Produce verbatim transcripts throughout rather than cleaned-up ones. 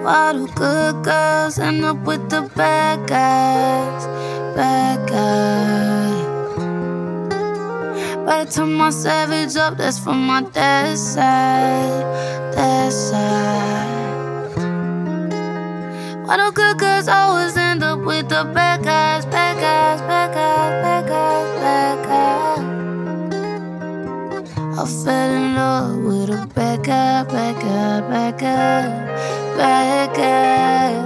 Why do good girls end up with the bad guys? Bad guys. By the time I savage up, that's from my dad's side. Dad's side. Why do good girls always end up with the bad guys? Bad guys, bad guys, bad guys, bad guys. I fell in love with a bad guy, bad guy, bad guy, bad guy.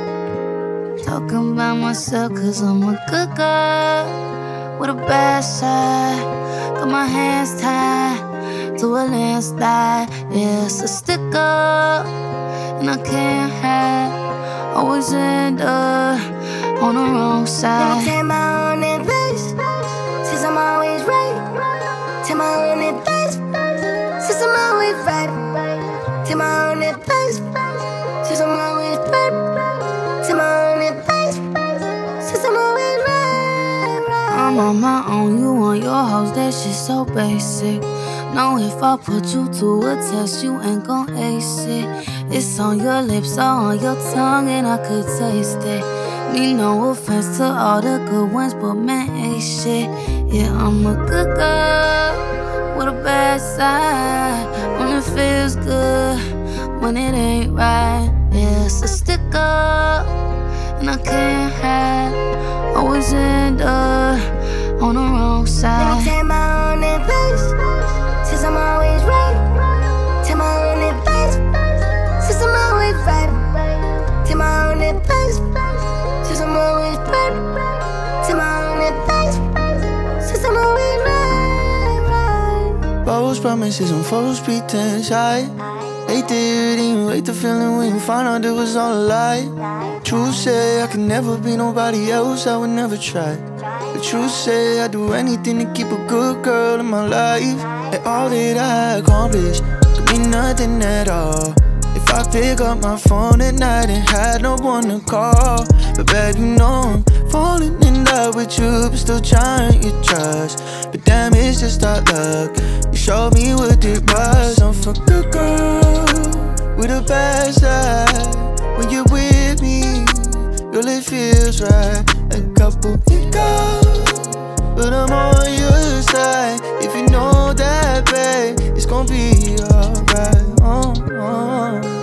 Talking about myself cause I'm a good girl with a bad side. Got my hands tied to a landslide. Yeah, it's a sticker and I can't hide. Always end up on the wrong side. Let me take my own advice, since I'm always right. Take my own advice, since I'm always right. Take my own advice, since I'm always right. Take my own advice, since I'm always right, right. I'm on my own, you on your house, that shit so basic. Know if I put you to a test, you ain't gon' ace it. It's on your lips, all on your tongue, and I could taste it. Mean no offense to all the good ones, but man, ain't shit. Yeah, I'm a good girl with a bad side. When it feels good, when it ain't right. Yeah, it's a sticker, and I can't hide. Always end up on the wrong Let side. me take my own advice, since I'm always right. Take my own advice, since I'm always right. Take my own advice, since I'm always right. Take my own advice, since I'm always right, right. False promises and false pretense. I hate that you didn't wait the feeling when you found out it was all a lie. Truth say I could never be nobody else, I would never try. The truth say I'd do anything to keep a good girl in my life. And all that I accomplished could mean nothing at all if I pick up my phone at night and had no one to call. But babe, you know I'm falling in love with you, but still trying to trust. But damn, it's just our luck. You showed me what it was. I'm for good girl with a bad side. When you're with me, girl, it feels right. A couple hiccups, but I'm on your side. If you know that, babe, it's gon' be alright. Oh, oh.